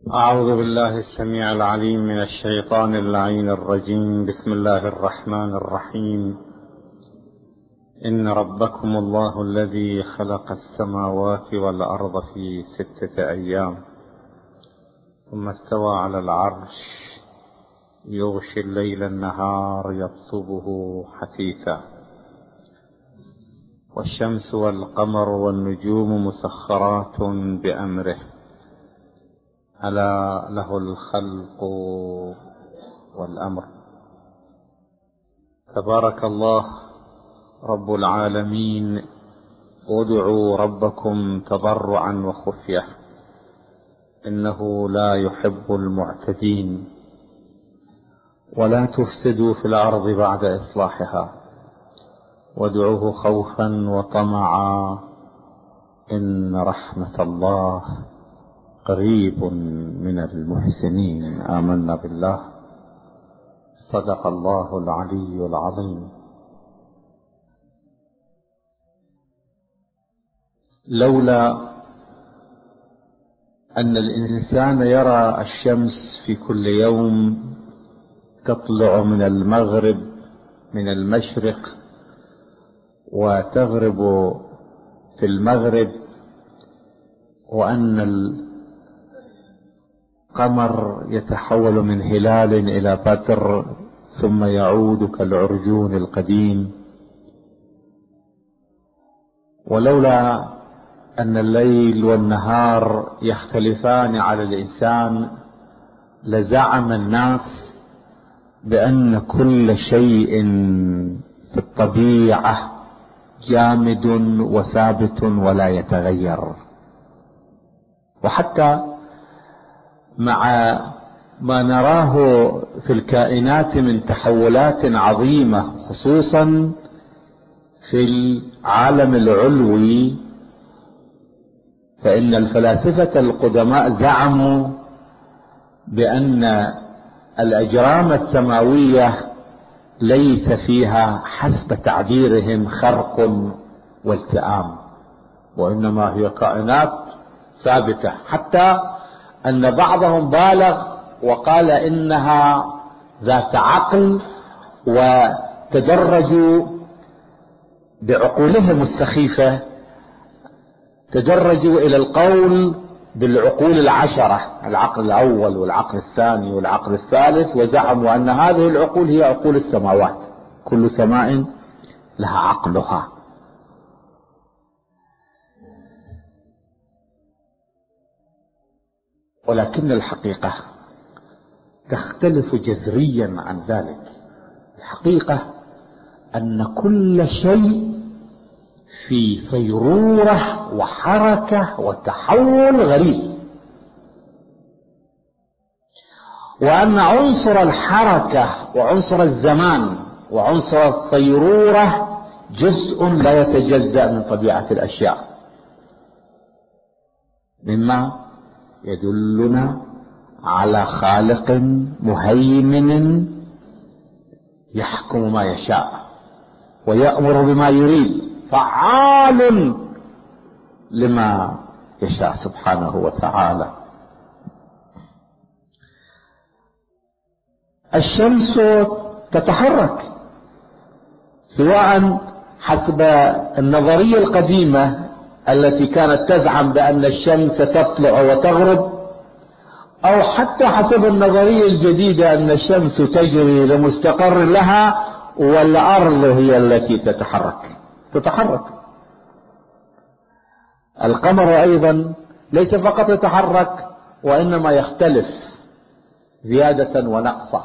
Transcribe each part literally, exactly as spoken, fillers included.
أعوذ بالله السميع العليم من الشيطان اللعين الرجيم. بسم الله الرحمن الرحيم. إن ربكم الله الذي خلق السماوات والأرض في ستة أيام ثم استوى على العرش يغشي الليل النهار يطلبه حثيثا والشمس والقمر والنجوم مسخرات بأمره ألا له الخلق والأمر. تبارك الله رب العالمين. ادعوا ربكم تضرعا وخفية إنه لا يحب المعتدين. ولا تفسدوا في الأرض بعد إصلاحها وادعوه خوفا وطمعا إن رحمة الله قريب من المحسنين. آمنا بالله. صدق الله العلي العظيم. لولا أن الإنسان يرى الشمس في كل يوم تطلع من المغرب من المشرق وتغرب في المغرب، وأن القمر يتحول من هلال إلى بدر ثم يعود كالعرجون القديم، ولولا أن الليل والنهار يختلفان على الإنسان لزعم الناس بأن كل شيء في الطبيعة جامد وثابت ولا يتغير. وحتى مع ما نراه في الكائنات من تحولات عظيمة خصوصا في العالم العلوي، فإن الفلاسفة القدماء زعموا بأن الأجرام السماوية ليس فيها حسب تعبيرهم خرق والتئام، وإنما هي كائنات ثابتة، حتى أن بعضهم بالغ وقال إنها ذات عقل، وتدرجوا بعقولهم السخيفة تدرجوا إلى القول بالعقول العشرة، العقل الأول والعقل الثاني والعقل الثالث، وزعموا أن هذه العقول هي عقول السماوات، كل سماء لها عقلها. ولكن الحقيقة تختلف جذريا عن ذلك. الحقيقة أن كل شيء في صيرورة وحركة وتحول غريب، وأن عنصر الحركة وعنصر الزمان وعنصر الصيرورة جزء لا يتجزأ من طبيعة الأشياء، مما يدلنا على خالق مهيمن يحكم ما يشاء ويأمر بما يريد، فعال لما يشاء سبحانه وتعالى. الشمس تتحرك سواء حسب النظرية القديمة التي كانت تزعم بأن الشمس تطلع وتغرب، أو حتى حسب النظرية الجديدة أن الشمس تجري لمستقر لها والأرض هي التي تتحرك تتحرك القمر أيضا ليس فقط يتحرك وإنما يختلف زيادة ونقصة.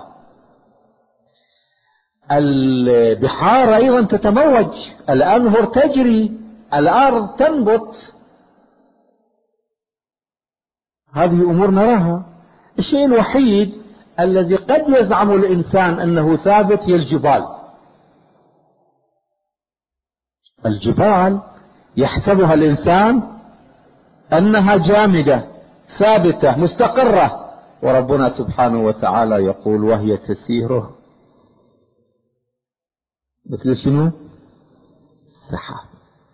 البحار أيضا تتموج، الأنهر تجري، الأرض تنبت، هذه أمور نراها. الشيء الوحيد الذي قد يزعم الإنسان أنه ثابت هي الجبال. الجبال يحسبها الإنسان أنها جامدة ثابتة مستقرة، وربنا سبحانه وتعالى يقول وهي تسير مثل شنو؟ سحاب.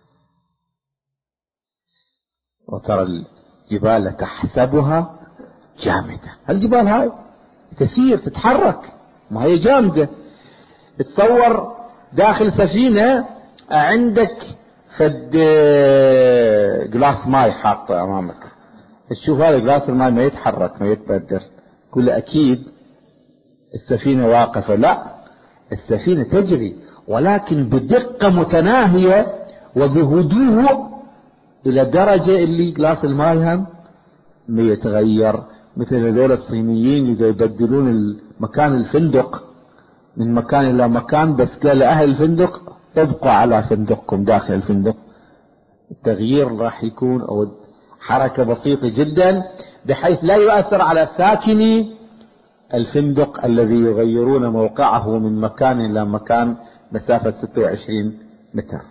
وترى الجبال تحسبها جامدة. الجبال هاي تسير تتحرك، ما هي جامدة. تصور داخل سفينة عندك فد جلاس ماي حاطة امامك، تشوف هذا جلاس الماي ما يتحرك ما يتبدر، كل اكيد السفينة واقفة. لا، السفينة تجري ولكن بدقة متناهية وبهدوء الى درجة اللي جلاس الماي هم ما يتغير. مثل هذول الصينيين اللي يبدلون مكان الفندق من مكان الى مكان، بس قال اهل الفندق ابقوا على فندقكم داخل الفندق. التغيير راح يكون او حركة بسيطة جدا بحيث لا يؤثر على ساكني الفندق الذي يغيرون موقعه من مكان الى مكان مسافة ستة وعشرين متر.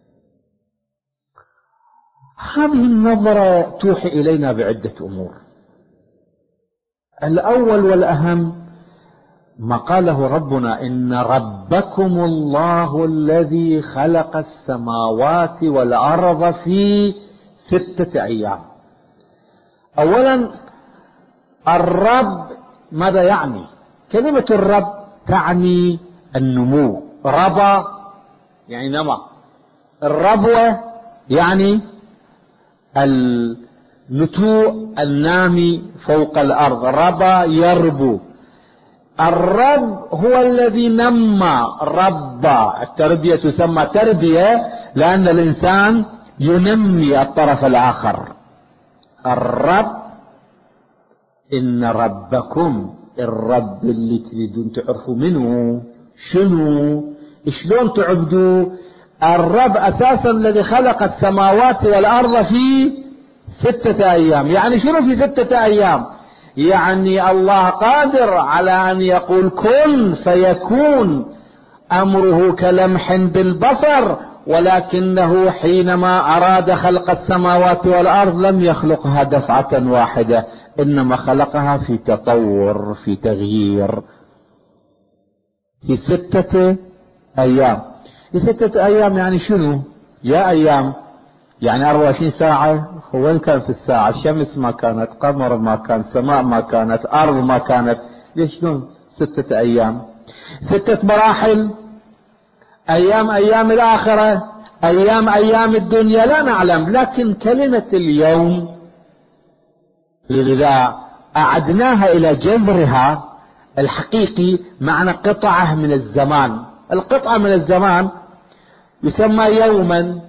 هذه النظرة توحي الينا بعدة امور. الاول والاهم ما قاله ربنا: ان ربكم الله الذي خلق السماوات والارض في ستة ايام. اولا الرب ماذا يعني؟ كلمة الرب تعني النمو. ربى يعني نمى، الربوة يعني النتوء النامي فوق الارض، ربى يربو. الرب هو الذي نمى ربى. التربية تسمى تربية لأن الإنسان ينمي الطرف الآخر. الرب إن ربكم، الرب اللي تريدون تعرفوا منه شنو شلون تعبدوا. الرب أساسا الذي خلق السماوات والأرض في ستة أيام. يعني شنو في ستة أيام؟ يعني الله قادر على أن يقول كن فيكون، أمره كلمح بالبصر، ولكنه حينما أراد خلق السماوات والأرض لم يخلقها دفعة واحدة، إنما خلقها في تطور في تغيير في ستة أيام. في ستة أيام يعني شنو؟ يا أيام يعني أربعة وعشرين ساعة. وين كانت الساعة؟ الشمس ما كانت، قمر ما كان، سماء ما كانت، أرض ما كانت. ليش شلون ستة أيام؟ ستة مراحل، أيام أيام الآخرة، أيام أيام الدنيا لا نعلم. لكن كلمة اليوم إذا أعدناها إلى جذرها الحقيقي معنى قطعة من الزمان. القطعة من الزمان يسمى يوما،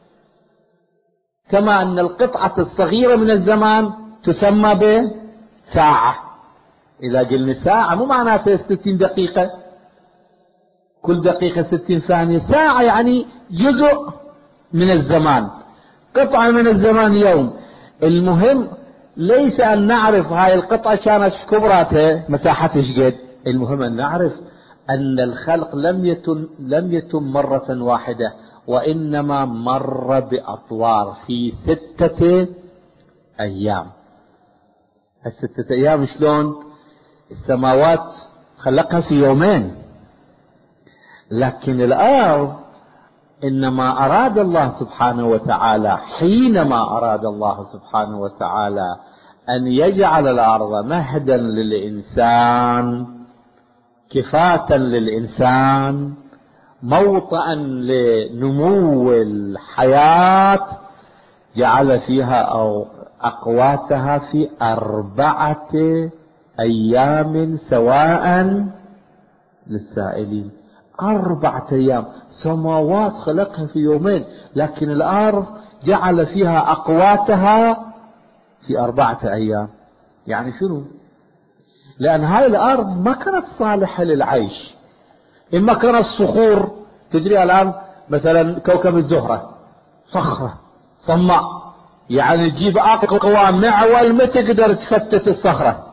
كما أن القطعة الصغيرة من الزمان تسمى بساعة. إذا قلنا ساعة مو معناته ستين دقيقة، كل دقيقة ستين ثانية. ساعة يعني جزء من الزمان، قطعة من الزمان يوم. المهم ليس أن نعرف هاي القطعة كانت كبراتها مساحتها شقد، المهم أن نعرف أن الخلق لم يتم لم يتم مرة واحدة، وإنما مر بأطوار في ستة أيام. الستة أيام شلون؟ السماوات خلقها في يومين، لكن الأرض إنما أراد الله سبحانه وتعالى، حينما أراد الله سبحانه وتعالى أن يجعل الأرض مهدا للإنسان، كفاة للإنسان، موطئا لنمو الحياة، جعل فيها أو أقواتها في أربعة أيام سواء للسائلين. أربعة أيام. سماوات خلقها في يومين، لكن الأرض جعل فيها أقواتها في أربعة أيام. يعني شنو؟ لأن هاي الأرض ما كانت صالحة للعيش. إما كانت صخور تجري الآن، مثلا كوكب الزهرة صخرة صماء، يعني تجيب أقوى معول ما تقدر تفتت الصخرة.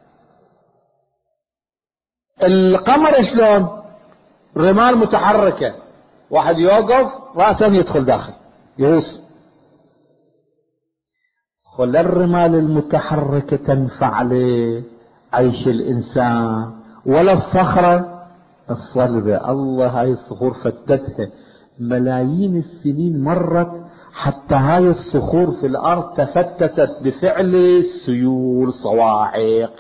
القمر شلون؟ رمال متحركة، واحد يوقف رأسا يدخل داخل يغوص. ولا الرمال المتحركة تنفع لعيش الإنسان، ولا الصخرة الصلبة. الله هاي الصخور فتتها ملايين السنين مرت حتى هاي الصخور في الأرض تفتتت بفعل السيول، صواعق،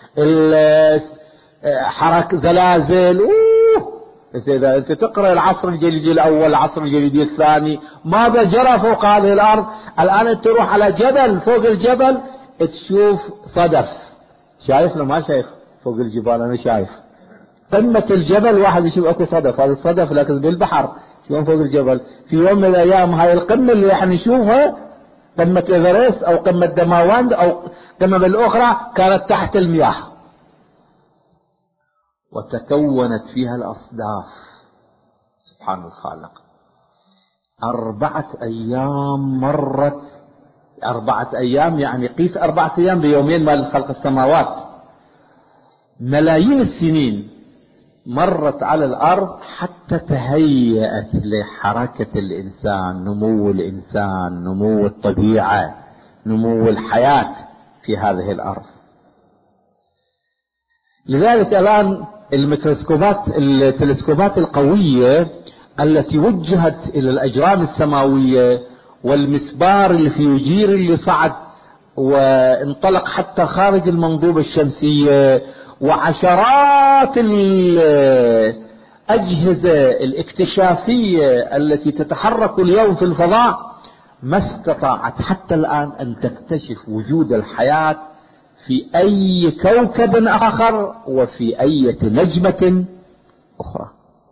حركة، زلازل. أوه إذا أنت تقرأ العصر الجليدي الأول، العصر الجليدي الثاني، ماذا جرى فوق هذه الأرض؟ الآن تروح على جبل، فوق الجبل تشوف صدف. شايف؟ لو ما شايف فوق الجبال أنا شايف قمة الجبل واحد يشوف أكو صدف، هذا الصدف لكن بالبحر شلون فوق الجبل. في يوم من الأيام هاي القمة اللي راح نشوفها قمة إيفرست أو قمة دماوند أو قمة الأخرى كانت تحت المياه، وتكونت فيها الأصداف. سبحان الخالق. أربعة أيام مرت، أربعة أيام يعني قيس أربعة أيام بيومين مال خلق السماوات، ملايين السنين مرت على الأرض حتى تهيأت لحركة الإنسان، نمو الإنسان، نمو الطبيعة، نمو الحياة في هذه الأرض. لذلك الآن الميكروسكوبات، التلسكوبات القوية التي وجهت إلى الأجرام السماوية، والمسبار اللي في يجير اللي صعد وانطلق حتى خارج المنظومة الشمسية، وعشرات الأجهزة الاكتشافية التي تتحرك اليوم في الفضاء، ما استطاعت حتى الآن أن تكتشف وجود الحياة في أي كوكب آخر وفي أي نجمة أخرى.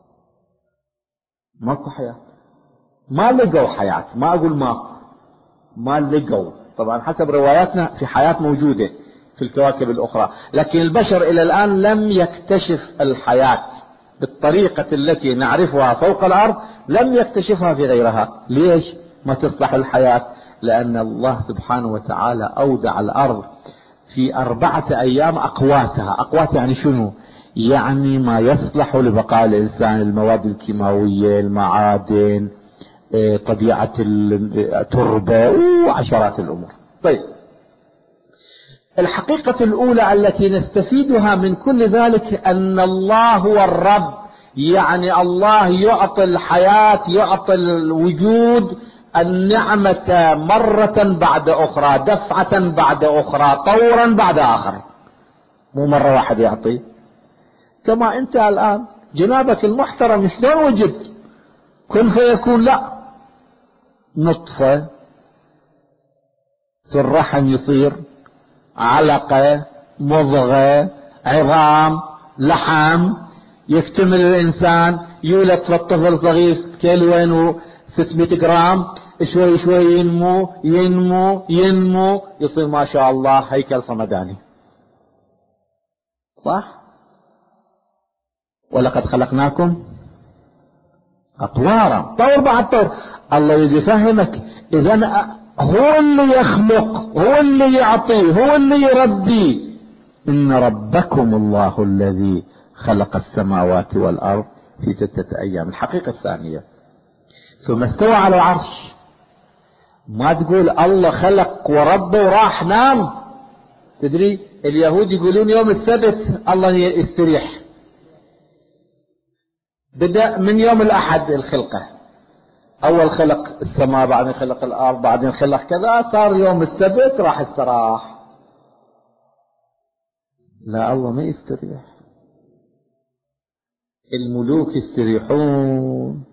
ماكو حياة، ما لقوا حياة، ما أقول ماكو، ما لقوا. طبعا حسب رواياتنا في حياة موجودة في الكواكب الأخرى، لكن البشر إلى الآن لم يكتشف الحياة بالطريقة التي نعرفها فوق الأرض، لم يكتشفها في غيرها. ليش ما تصلح الحياة؟ لأن الله سبحانه وتعالى أودع الأرض في أربعة أيام أقواتها. أقوات يعني شنو؟ يعني ما يصلح لبقاء الإنسان، المواد الكيماوية، المعادن، طبيعة التربة وعشرات الأمور. طيب، الحقيقة الأولى التي نستفيدها من كل ذلك أن الله هو الرب، يعني الله يعطي الحياة، يعطي الوجود، النعمة مرة بعد أخرى، دفعة بعد أخرى، طورا بعد آخر، مو مرة واحد يعطي. كما أنت الآن جنابك المحترم شلون وجد؟ كن فيكون، لا، نطفة في الرحم يصير علقة، مضغة، عظام، لحم، يكتمل الإنسان، يولد الطفل صغير كيلوين وستمائة جرام، شوي شوي ينمو ينمو ينمو يصير ما شاء الله هيكل صمداني. صح؟ ولقد خلقناكم أطوارا، طور بعد طور. الله يجي يفهمك إذن هو اللي يخلق، هو اللي يعطي، هو اللي يربي. إن ربكم الله الذي خلق السماوات والأرض في ستة أيام. الحقيقة الثانية، ثم استوى على العرش. ما تقول الله خلق ورب وراح نام. تدري اليهود يقولون يوم السبت الله يستريح، بدأ من يوم الأحد الخلقة، أول خلق السماء، بعدين خلق الأرض، بعدين خلق كذا، صار يوم السبت راح استراح. لا، الله ما يستريح. الملوك يستريحون،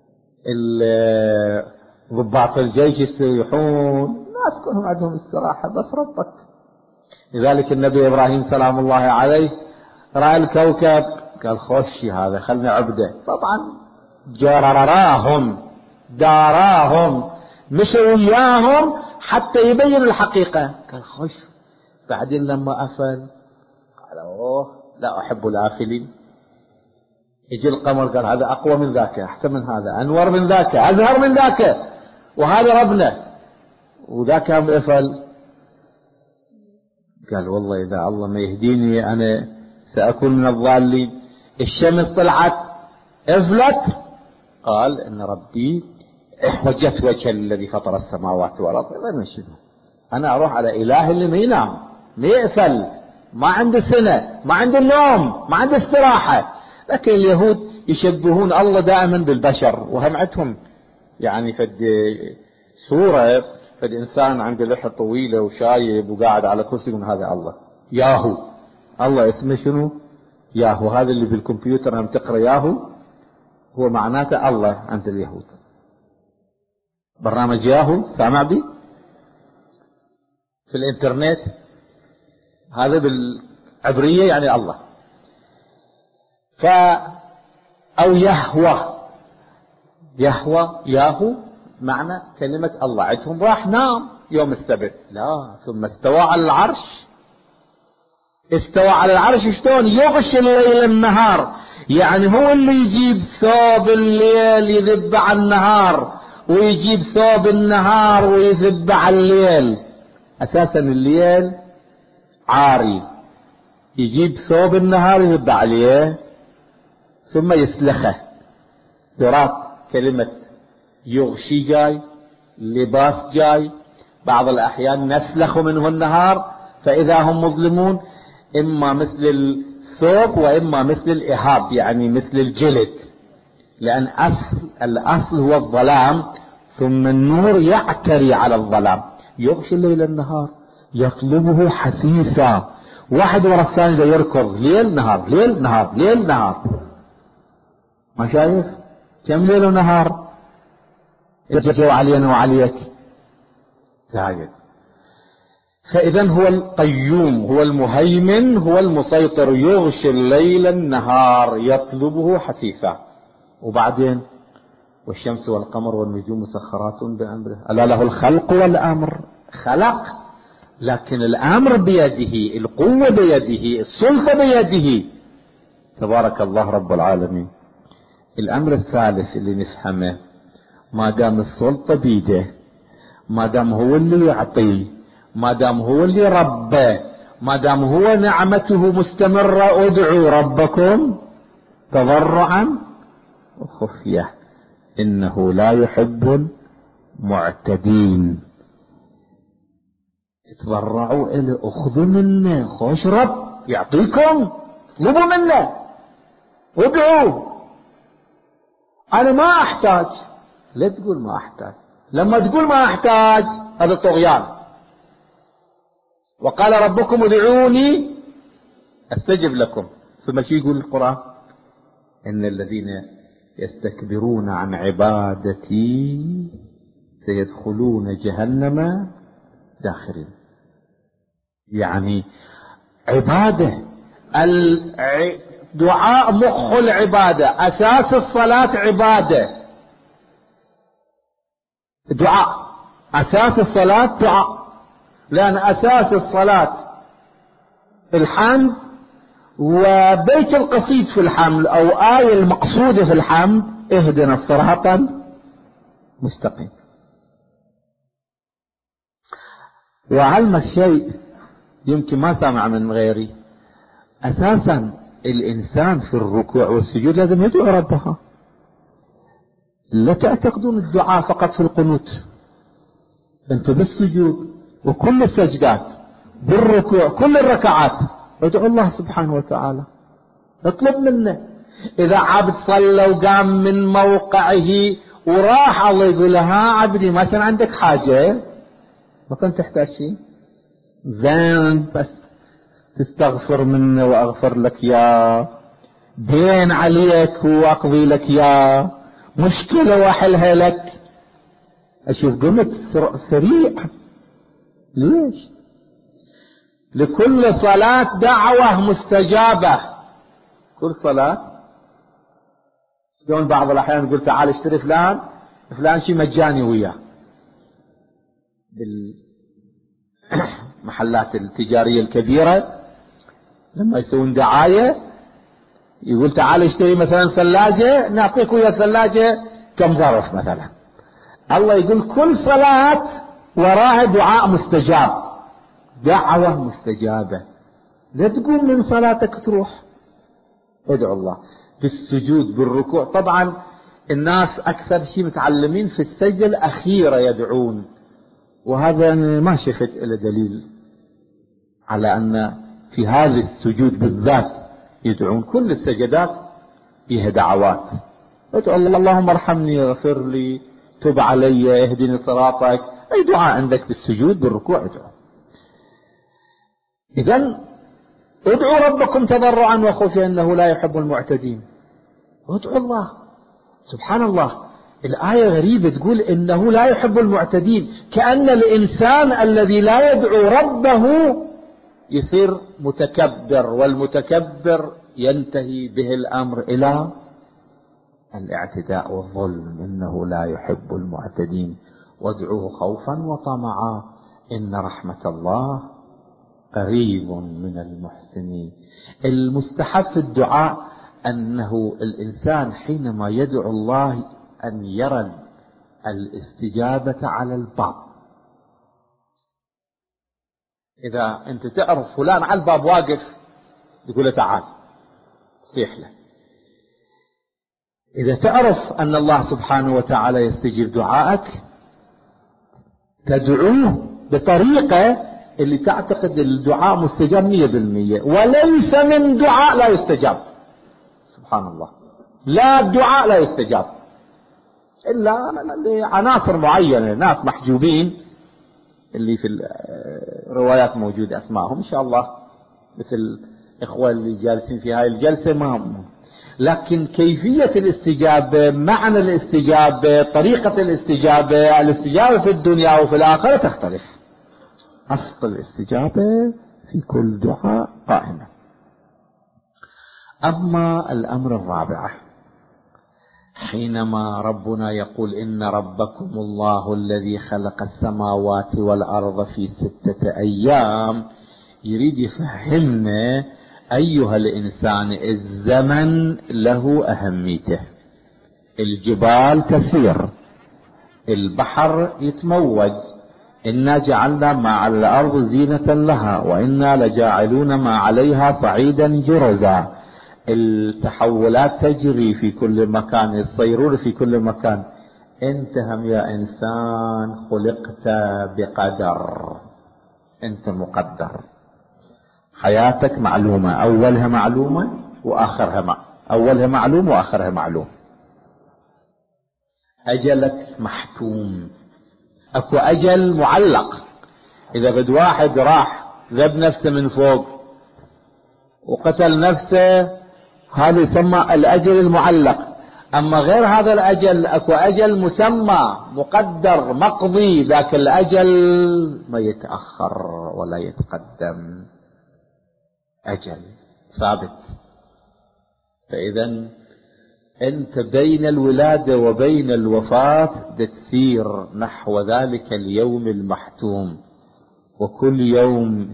ضباط الجيش يستريحون، الناس كلهم عندهم استراحة، بس ربك. لذلك النبي إبراهيم سلام الله عليه رأى الكوكب قال خوشي هذا خلنا عبده. طبعا جرراهم داراهم مشوا وياهم حتى يبين الحقيقة، قال خوش. بعدين لما أفل قال أوه لا أحب الآفلين. يجي القمر قال هذا أقوى من ذاك، أحسن من هذا، أنور من ذاك، أزهر من ذاك، وهذا ربنا. وذاك هم أفل قال والله إذا الله ما يهديني أنا سأكون من الضالين. الشمس طلعت أفلت، قال إن ربي وجهت وجه الذي فطر السماوات والأرض. أنا أروح على إله اللي ما ينام، ما يأفل، ما عنده سنة، ما عنده نوم، ما عنده استراحة. لكن اليهود يشبهون الله دائما بالبشر، وهم عندهم يعني فد صورة فالإنسان عنده لحية طويلة وشايب وقاعد على كرسي، من هذا الله ياهو. الله اسمه شنو؟ ياهو. هذا اللي بالكمبيوتر عم تقرأ ياهو هو معناته الله عند اليهود. برنامج ياهو سامع بي في الانترنت، هذا بالعبرية يعني الله. ف أو يهوى، يهوى ياهو معنى كلمة الله. عندهم راح نام يوم السبت، لا ثم استوى على العرش. استوى على العرش شلون؟ يغشي الليل النهار، يعني هو اللي يجيب ثوب الليل يذب على النهار، ويجيب ثوب النهار ويذب على الليل. اساسا الليل عاري، يجيب ثوب النهار يذب عليه ثم يسلخه. ترى كلمة يغشي جاي، لباس جاي، بعض الأحيان نسلخ منه النهار فإذا هم مظلمون، إما مثل الثوب وإما مثل الإهاب يعني مثل الجلد، لأن أصل الأصل هو الظلام ثم النور يعتري على الظلام. يغشي الليل النهار يطلبه حثيثا، واحد ورا الثاني ده يركض ليل نهار ليل نهار ليل نهار. ما شايف كم ليل ونهار يجوا علينا وعليك زايد. فإذا هو القيوم، هو المهيمن، هو المسيطر، يغشي الليل النهار يطلبه حثيثا. وبعدين والشمس والقمر والنجوم مسخرات بأمره ألا له الخلق والأمر. خلق لكن الأمر بيده، القوة بيده، السلطة بيده، تبارك الله رب العالمين. الأمر الثالث اللي نفهمه، ما دام السلطة بيده، ما دام هو اللي يعطي، ما دام هو اللي ربى، ما دام هو نعمته مستمرة، ادعوا ربكم تضرعا وخفية إنه لا يحب المعتدين. تضرعوا إلى أخذوا منه، خوش رب يعطيكم، اطلبوا منه وادعوا. أنا ما أحتاج، لا تقول ما أحتاج. لما تقول ما أحتاج هذا طغيان. وقال ربكم ادعوني أستجب لكم. ثم شو يقول القرآن؟ إن الذين يستكبرون عن عبادتي سيدخلون جهنم داخرين. يعني عبادة، الدعاء مخ العبادة، أساس الصلاة عبادة، دعاء. أساس الصلاة دعاء، لأن أساس الصلاة الحمد، وبيت القصيد في الحمد أو آية المقصودة في الحمد اهدنا الصراط المستقيم. وعلم الشيء يمكن ما سامع من غيري، أساسا الإنسان في الركوع والسجود لازم يدعو ربها. لا تعتقدون الدعاء فقط في القنوت، أنت بالسجود وكل السجدات بالركوع كل الركعات ادعو الله سبحانه وتعالى، اطلب منه. إذا عبد صلى وقام من موقعه وراح، الله يقول له ها عبدي ما كان عندك حاجة، ما كنت تحتاج شيء، زين بس تستغفر منه وأغفر لك يا، دين عليك وأقضي لك يا، مشكلة وأحلها لك. أشوف قمت سريع. ليش؟ لكل صلاة دعوة مستجابة. كل صلاة شلون بعض الأحيان يقول تعال اشتري فلان فلان شي مجاني وياه بالمحلات التجارية الكبيرة، لما يسوون دعاية يقول تعال اشتري مثلا ثلاجة نعطيك ويا ثلاجة كم ظرف مثلا. الله يقول كل صلاة وراها دعاء مستجاب، دعوة مستجابة. لا تقوم من صلاتك تروح، ادعو الله في السجود بالركوع. طبعا الناس أكثر شيء متعلمين في السجدة الأخيرة يدعون، وهذا ما شفت إلا دليل على أن في هذا السجود بالذات يدعون. كل السجدات فيها دعوات، ادعو الله اللهم ارحمني اغفر لي تب علي، اهدني صراطك، أي دعاء عندك بالسجود بالركوع ادعو. إذن ادعوا ربكم تضرعا وخفيا إنه لا يحب المعتدين. ادعوا الله. سبحان الله، الآية غريبة تقول إنه لا يحب المعتدين، كأن الإنسان الذي لا يدعو ربه يصير متكبر، والمتكبر ينتهي به الأمر إلى الاعتداء والظلم. إنه لا يحب المعتدين وادعوه خوفا وطمعا إن رحمة الله قريب من المحسنين. المستحب في الدعاء أنه الإنسان حينما يدعو الله أن يرى الاستجابة على الباب. إذا أنت تعرف فلان على الباب واقف تقول له تعال، صيح له. إذا تعرف أن الله سبحانه وتعالى يستجيب دعائك تدعوه بطريقة اللي تعتقد الدعاء مستجاب مية بالمية، وليس من دعاء لا يستجاب. سبحان الله، لا الدعاء لا يستجاب إلا لعناصر معينة، ناس محجوبين اللي في الروايات موجود أسمائهم إن شاء الله، مثل الإخوة اللي جالسين في هاي الجلسة ما هم. لكن كيفية الاستجابة، معنى الاستجابة، طريقة الاستجابة، الاستجابة في الدنيا وفي الآخرة تختلف. أصل الاستجابة في كل دعاء قائمة. أما الأمر الرابع، حينما ربنا يقول إن ربكم الله الذي خلق السماوات والأرض في ستة أيام، يريد يفهمنا أيها الإنسان الزمن له أهميته. الجبال تسير، البحر يتموج، إنا جعلنا ما على الأرض زينة لها وإنا لجاعلون ما عليها صعيدا جرزا. التحولات تجري في كل مكان، الصيرور في كل مكان. انت هم يا إنسان خلقت بقدر، انت مقدر. حياتك معلومة، أولها معلومة وآخرها مع... أولها معلوم وآخرها معلوم. أجلك محتوم، أكو أجل معلق. إذا بد واحد راح ذب نفسه من فوق وقتل نفسه، هذا يسمى الأجل المعلق. أما غير هذا الأجل أكو أجل مسمى مقدر مقضي، ذاك الأجل ما يتأخر ولا يتقدم، أجل ثابت. فإذا أنت بين الولادة وبين الوفاة تسير نحو ذلك اليوم المحتوم، وكل يوم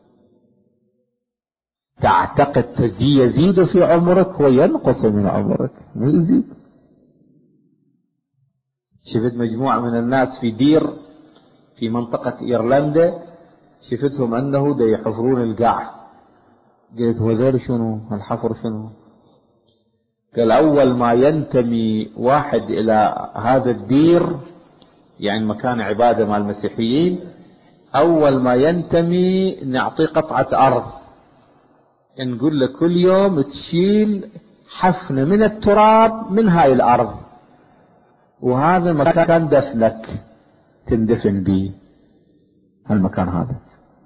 تعتقد يزيد في عمرك وينقص من عمرك، ما يزيد. شفت مجموعة من الناس في دير في منطقة إيرلندا، شفتهم أنه دا يحفرون القاع. قلت هذول شنو الحفر شنو؟ قال أول ما ينتمي واحد إلى هذا الدير، يعني مكان عبادة مع المسيحيين، أول ما ينتمي نعطيه قطعة أرض، نقول له كل يوم تشيل حفنة من التراب من هاي الأرض، وهذا مكان دفنك تندفن به، هالمكان هذا.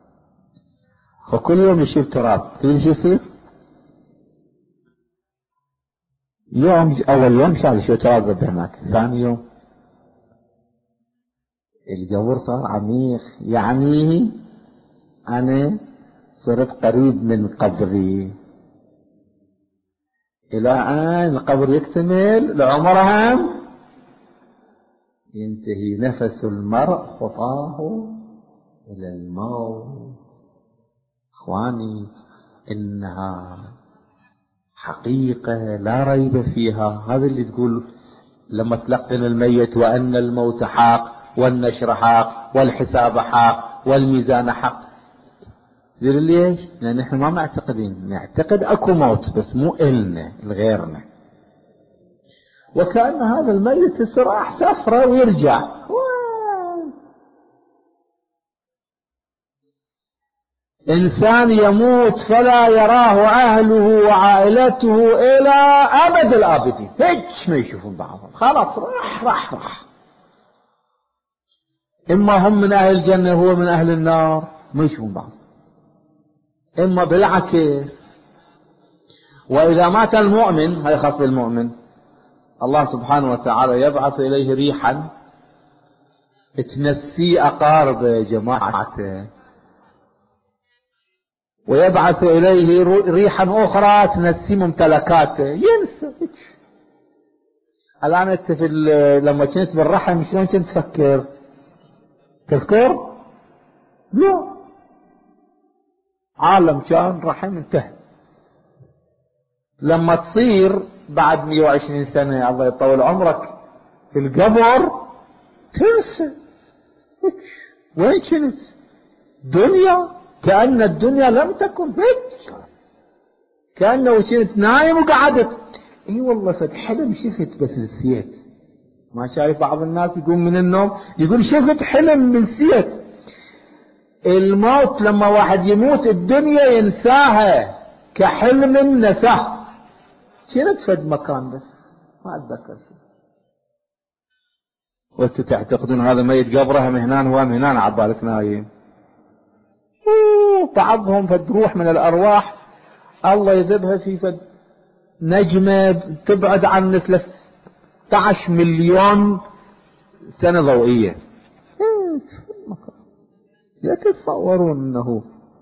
فكل يوم يشيل تراب، كل شيء يصير يوم، أول يوم شال شو تراب قد هناك، ثاني يوم الجور صار عميق، يعني أنا صرت قريب من قبري. إلى أن القبر يكتمل لعمرها ينتهي نفس المرء خطاه إلى الموت. إخواني، إنها حقيقة لا ريب فيها. هذا اللي تقول لما تلقن الميت وأن الموت حق والنشر حق والحساب حق والميزان حق. يقول ليش؟ لأن نحن ما معتقدين، نعتقد أكو موت بس مو إلنا لغيرنا. وكأن هذا الميت يسرح سفرة ويرجع. إنسان يموت فلا يراه أهله وعائلته إلى أبد الآبدين، هيك ما يشوفون بعضهم، خلاص راح راح راح. إما هم من أهل الجنة هو من أهل النار، ما يشوفون بعض، إما بالعكس. وإذا مات المؤمن، هاي خاص بالمؤمن، الله سبحانه وتعالى يبعث إليه ريحا تنسي أقاربه جماعته، ويبعث إليه ريحا أخرى تنسي ممتلكاته، ينسى. الآن أنت في لما كنت بالرحم شلون كنت تفكر؟ تذكر؟ لا، عالم كان رحم انتهى. لما تصير بعد مئة وعشرين سنة الله يطول عمرك في القبر تنسى وين كنت. دنيا كأن الدنيا لم تكن بك، كأنه كنت نايم وقعدت. اي والله فد حلم شفت بس نسيت. ما شايف بعض الناس يقوم من النوم يقول شفت حلم من نسيت. الموت لما واحد يموت الدنيا ينساها كحلم نساه. كنت فد مكان بس ما اتذكر شيء. وانتوا تعتقدون هذا ميت قبره مهنان هو مهنان عبالك نايم. بعضهم فد روح من الارواح الله يذبها في فد نجمة تبعد عن مثل ستة عشر مليون سنة ضوئية. لا تتصورون انه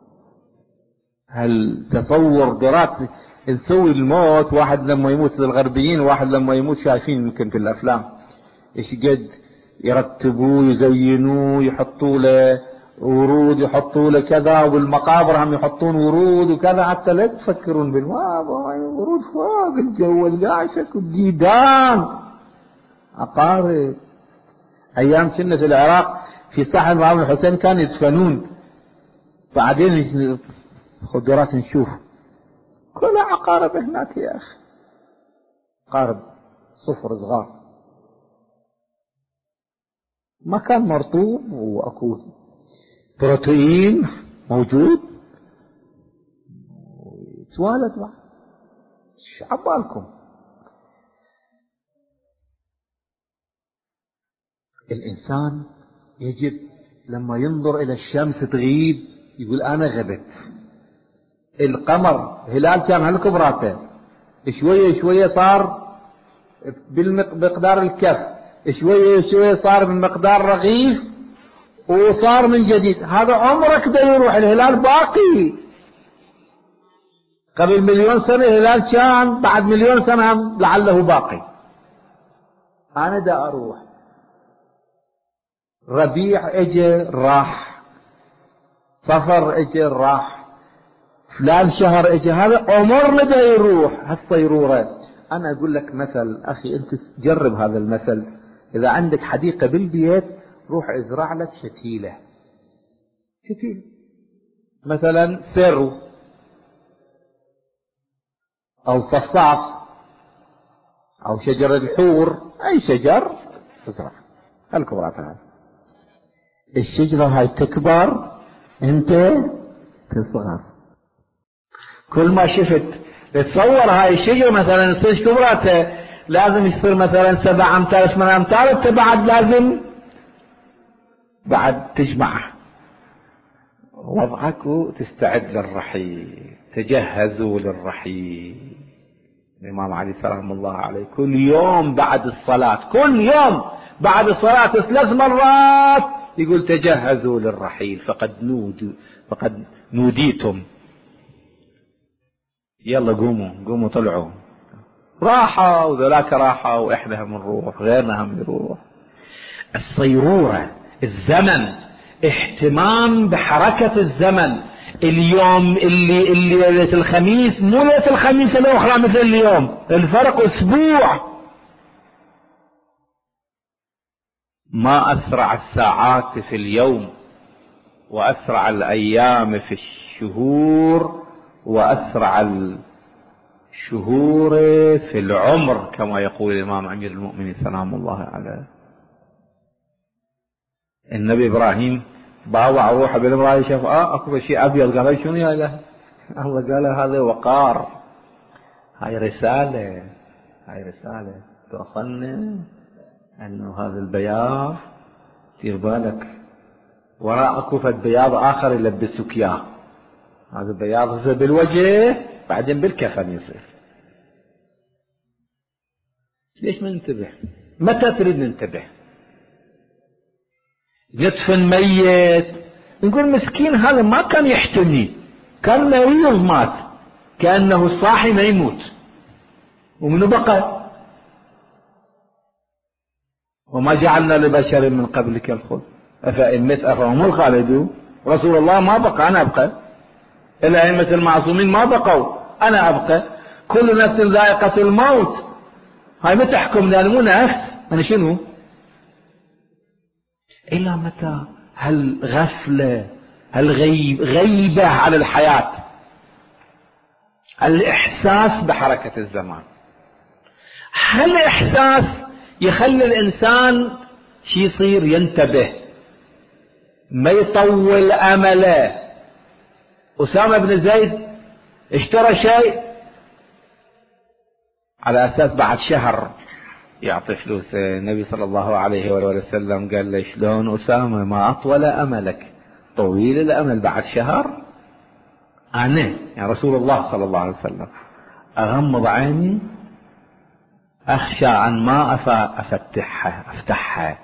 هل تصور دراسي نسوي الموت. واحد لما يموت للغربيين، واحد لما يموت شايفين يمكن في الافلام ايش قد يرتبوه يزينوه يحطوا له ورود يحطوا له كذا، وبالمقابر هم يحطون ورود وكذا حتى لا تفكرون بالماء ورود فوق الجو القاشك والديدان عقارب. ايام كنا في العراق في ساحل الإمام الحسين كانوا يدفنون، بعدين خضرات نشوف كل عقارب هناك يا اخي، عقارب صفر صغار، مكان مرطوب واكو بروتين موجود توالد بعض. ايش عبالكم؟ الانسان يجب لما ينظر الى الشمس تغيب يقول انا غبت. القمر هلال كان هالكبراته شويه شويه صار بالمقدار الكف، شويه شويه صار بمقدار رغيف وصار من جديد. هذا عمرك دا يروح، الهلال باقي. قبل مليون سنة الهلال كان، بعد مليون سنة لعله باقي. أنا دا أروح، ربيع اجى راح، صفر اجى راح، فلان شهر اجى، هذا عمرنا دا يروح. هالصيرورة أنا أقول لك مثل أخي، أنت جرب هذا المثل. إذا عندك حديقة بالبيت روح ازرع لك شتيلة، شتيلة مثلا سرو أو صفصاف أو شجر الحور، أي شجر ازرع هالكبرات هاي. الشجرة هاي تكبر أنت تصغر. كل ما شفت تصور هاي الشجرة مثلا تصير كبراتها لازم يصير مثلا سبع أمتار ثمان أمتار، أنت بعد لازم بعد تجمع وضعك وتستعد للرحيل. تجهزوا للرحيل. الإمام علي سلام الله عليه كل يوم بعد الصلاة، كل يوم بعد الصلاة ثلاث مرات يقول تجهزوا للرحيل فقد نودوا فقد نوديتم. يلا قوموا قوموا طلعوا. راحة وذلاك راحة وإحنا هم نروح غيرنا هم يروح. الصيرورة، الزمن، اهتمام بحركة الزمن. اليوم اللي اللي ليلة الخميس مو ليلة الخميس الأخرى مثل اليوم، الفرق أسبوع. ما أسرع الساعات في اليوم وأسرع الأيام في الشهور وأسرع الشهور في العمر كما يقول الإمام أمير المؤمنين سلام الله عليه. النبي إبراهيم باوع روحه بالمراية شاف اه اكو شيء ابيض، قال شنو يا له؟ الله قال هذا وقار، هاي رسالة، هاي رسالة تؤخذنا انه هذا البياض دير بالك وراء كوفة بياض آخر يلبسك إياه، هذا البياض يصير بالوجه بعدين بالكفن يصير. ليش ما ننتبه؟ متى تريد ننتبه؟ يدفن ميت نقول مسكين هذا ما كان يحتمي، كان مريض مات، كأنه الصاحي ما يموت، ومنه بقى؟ وما جعلنا لبشر من قبلك الخلد أفإن مت أفهم الخالدون. رسول الله ما بقى، أنا أبقى. الأئمة المعصومين ما بقوا، أنا أبقى. كل نفس ذائقة الموت. هاي متى تحكمنا؟ أنا مو نفس، أنا شنو؟ إلى متى؟ هل غفلة، هل غيب غيبة على الحياة، الإحساس بحركة الزمان. هل إحساس يخلي الإنسان شي يصير ينتبه، ما يطول أمله. أسامة بن زيد اشترى شيء على أساس بعد شهر يعطي فلوس. النبي صلى الله عليه وسلم قال له شلون أسامة ما أطول أملك، طويل الأمل بعد شهر؟ أنا يا رسول الله صلى الله عليه وسلم أغمض عيني أخشى عن ما أفتحها أفتحها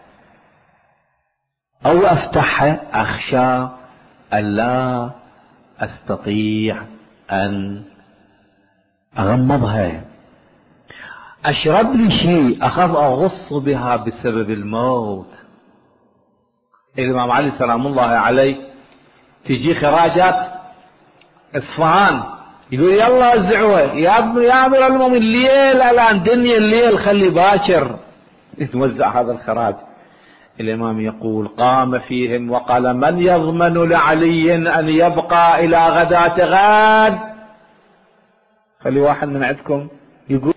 أو أفتحها أخشى ألا أستطيع أن أغمضها. أشرب لي شيء أخاف أغص بها بسبب الموت. الإمام علي سلام الله عليه تجي خراجات اصفهان يقول يلا وزعوها يا يا امير المؤمنين الليل الان دنيا الليل خلي باكر يتوزع هذا الخراج. الامام يقول قام فيهم وقال من يضمن لعلي ان يبقى الى غداة غد؟ خلي واحد من عندكم يقول